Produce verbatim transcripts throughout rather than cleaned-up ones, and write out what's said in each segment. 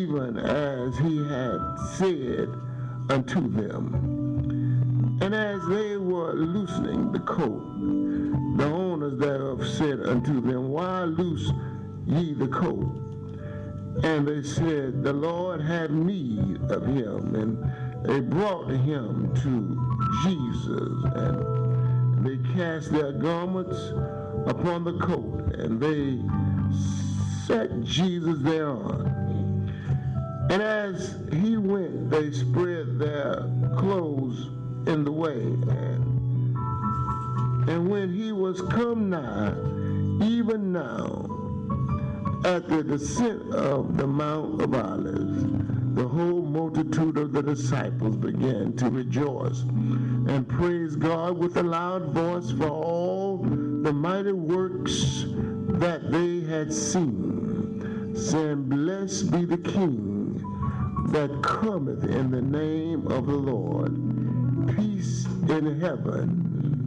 even as he had said unto them. And as they were loosening the coat, the owners thereof said unto them, Why loose ye the coat? And they said, The Lord had need of him. And they brought him to Jesus, and they cast their garments upon the coat, and they set Jesus thereon. And as he went, they spread their clothes in the way. And, and when he was come nigh, even now, at the descent of the Mount of Olives, the whole multitude of the disciples began to rejoice and praise God with a loud voice for all the mighty works that they had seen, saying, Blessed be the King that cometh in the name of the Lord, peace in heaven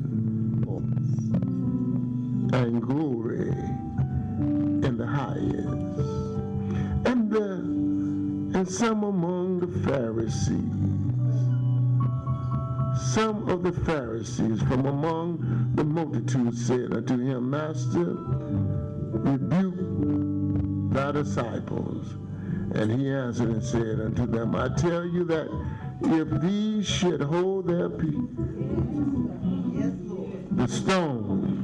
and glory in the highest. And the and some among the Pharisees, some of the Pharisees from among the multitude said unto him, Master, rebuke thy disciples. And he answered and said unto them, I tell you that if these should hold their peace, the stone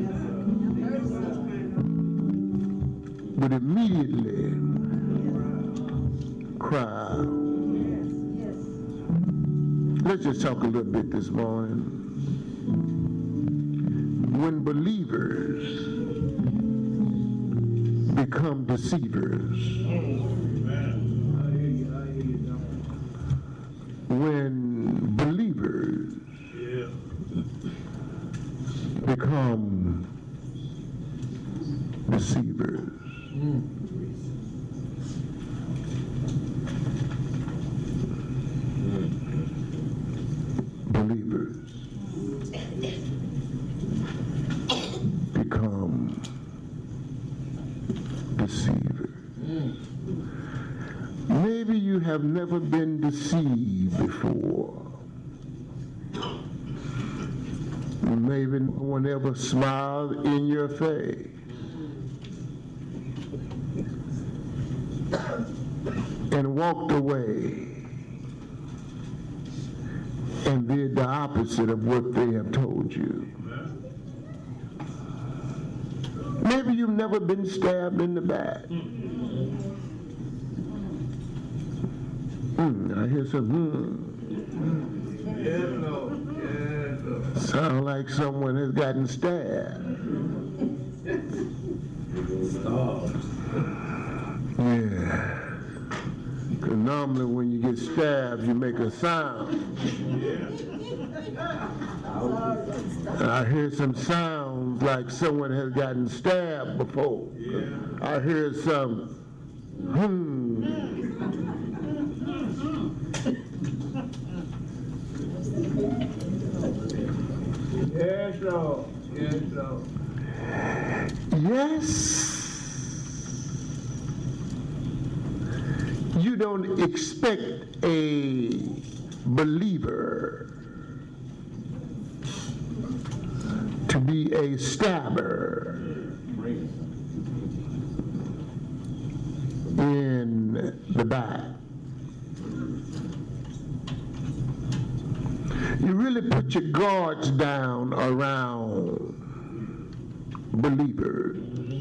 would immediately cry out. Let's just talk a little bit this morning. When believers become deceivers, when believers become deceivers, believers become deceivers. Maybe you have never been deceived before. Maybe no one ever smiled in your face. And walked away and did the opposite of what they have told you. Maybe you've never been stabbed in the back. Mm, I hear some hmm. Yes, Lord. Yes, Lord. Sound like someone has gotten stabbed. Stop. Yeah. Because normally when you get stabbed, you make a sound. Yeah. I hear some sounds like someone has gotten stabbed before. Yeah. I hear some hmm. Yes, Lord. Yes, Lord. Yes. You don't expect a believer to be a stabber in the back. You really put your guards down around believers.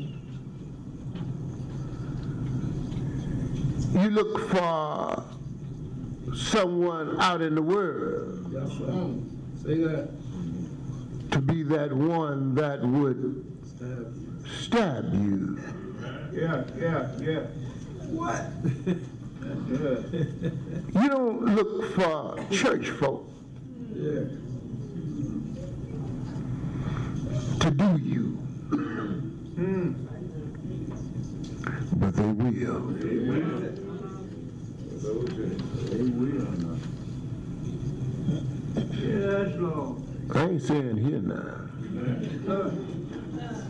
You look for someone out in the world. Yes, sir. Say that. To be that one that would Stab you. stab you. Yeah, yeah, yeah. What? Yeah. You don't look for church folk Yeah. to do you. Hmm. But they will. They will. They will not. Yes, Lord. I ain't saying here now.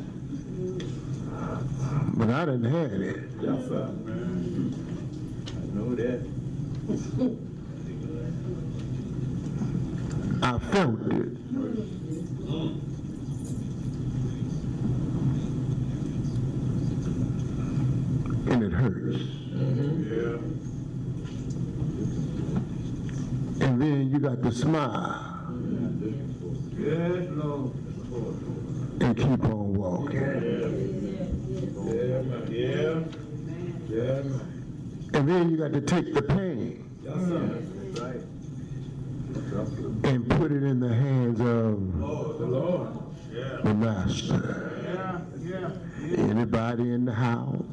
Uh, But I done had it. Yes, sir. Yeah. I felt it. And it hurts. Yeah. And then you got to smile Yes, Lord. and keep on walking. Yeah, man. Yeah. Yeah, man. And then you got to take the pain Yes, sir. That's right. and put it in the hands of Lord, the Lord. Yeah. the Master. Yeah, yeah. Anybody in the house?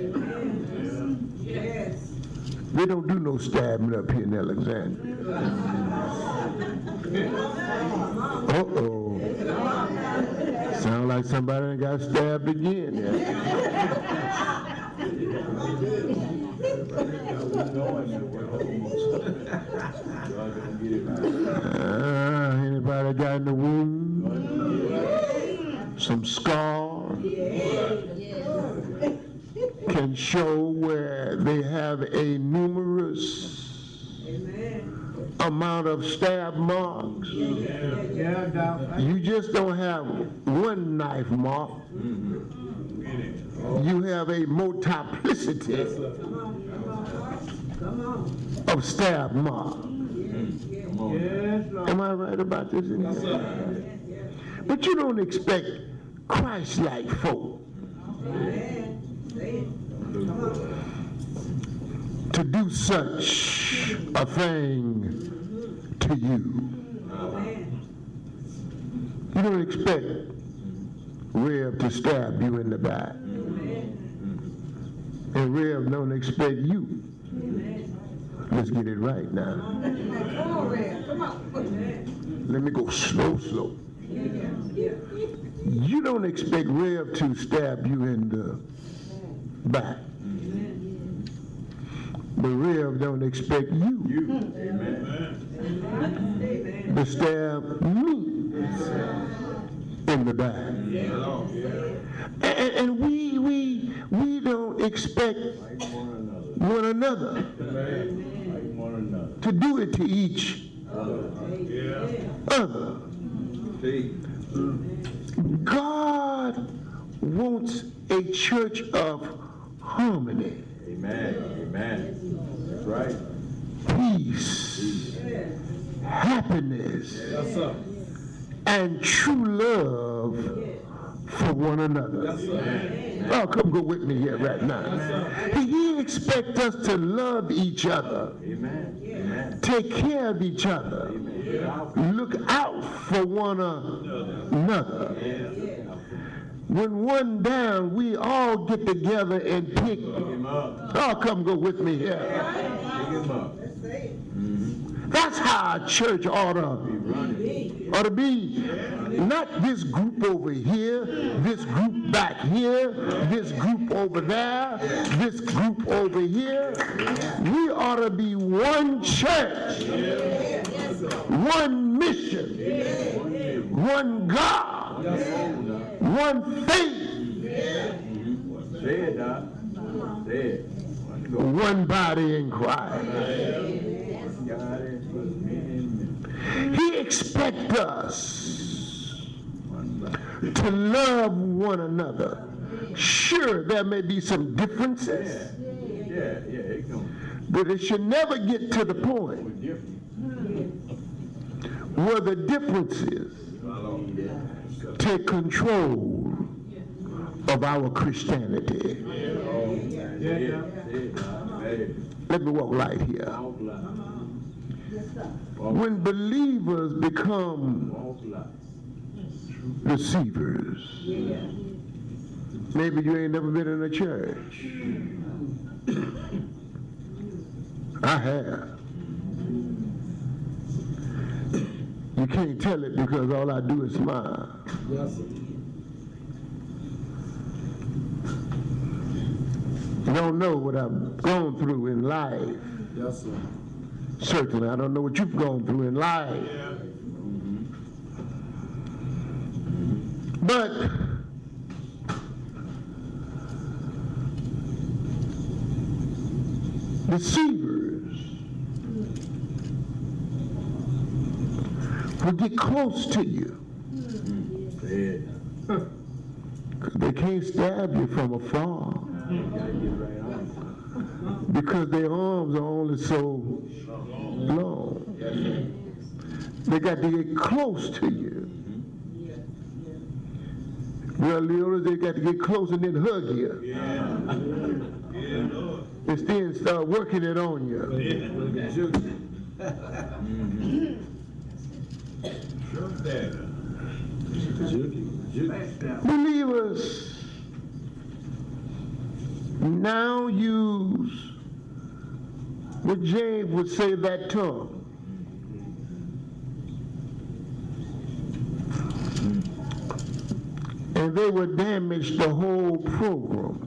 Yes. They don't do no stabbing up here in Alexandria. Uh-oh. Sound like somebody got stabbed again. Uh, anybody got in the wound? Some scar can show where they have a numerous amount of stab marks. Yeah, Doc. You just don't have one knife mark. You have a multiplicity of stab marks. Yes, Lord. Am I right about this? But you don't expect Christ-like folk to do such a thing to you. You don't expect Rev to stab you in the back. And Rev don't expect you. Let's get it right now. Let me go slow, slow. You don't expect Rev to stab you in the back. But Rev don't expect you, to stab me in the back. And, and we, we, we don't expect one another to do it to each other. God wants a church of harmony. Amen. Amen. That's right. Peace, happiness, Yes, sir. and true love for one another. Oh, come go with me here right now. He expects us to love each other, Amen. Amen. take care of each other, look out for one another. When one down, we all get together and pick. Oh, come go with me here. That's how a church ought to, ought to be. Not this group over here, this group back here, this group over there, this group over here. We ought to be one church, one mission, one God, one faith, one body in Christ. He expects us to love one another. Sure, there may be some differences, Yeah, yeah, it comes. but it should never get to the point where the differences take control of our Christianity. Yeah, Let me walk right here. When believers become deceivers, maybe you ain't never been in a church. I have. You can't tell it because all I do is smile. Yes, sir. You don't know what I've gone through in life. Yes, sir. Certainly, I don't know what you've gone through in life. But deceivers could get close to you. Yeah. They can't stab you from afar because their arms are only so long. They got to get close to you. Well, Leolas, they got to get close and then hug you. And then start working it on you. Believers now use what James would say, that tongue. And they would damage the whole program.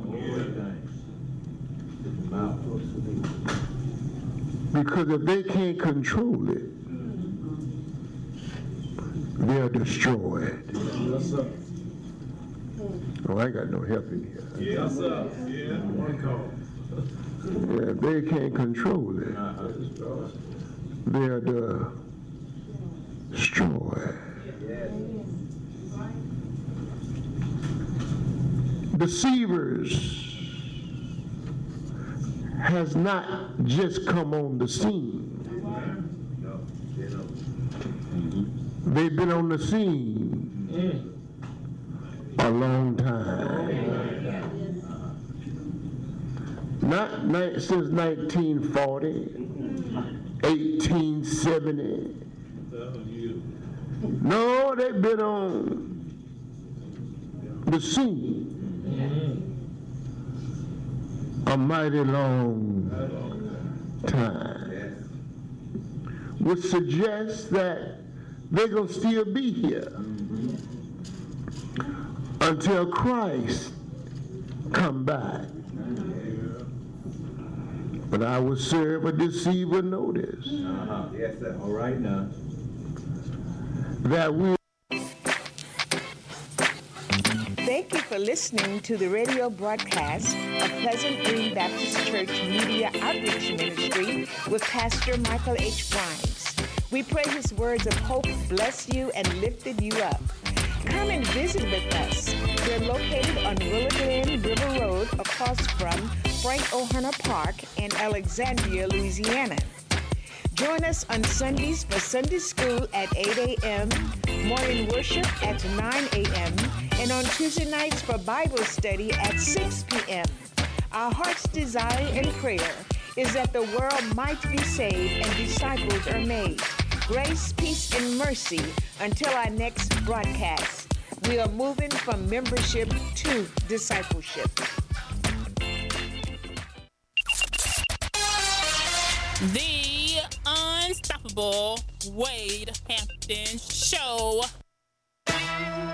Because if they can't control it, they're destroyed. Yes, sir. Oh, I got no help in here. Yes, sir. Yeah, one call. Yeah, if they can't control it, they're destroyed. Deceivers has not just come on the scene. They've been on the scene a long time. Not ni- since nineteen forty, eighteen seventy. No, they've been on the scene a mighty long time, which suggests that they're going to still be here until Christ come back. But I will serve a deceiver notice. Uh-huh. Yes, sir. All right now. That we Thank you for listening to the radio broadcast of Pleasant Green Baptist Church Media Outreach Ministry with Pastor Michael H. Grimes. We pray his words of hope blessed you and lifted you up. Come and visit with us. We're located on Willow Glen River Road across from Frank O'Hara Park in Alexandria, Louisiana. Join us on Sundays for Sunday school at eight a.m., morning worship at nine a.m., and on Tuesday nights for Bible study at six p.m. Our heart's desire and prayer is that the world might be saved and disciples are made. Grace, peace, and mercy until our next broadcast. We are moving from membership to discipleship. The Unstoppable Wade Hampton Show.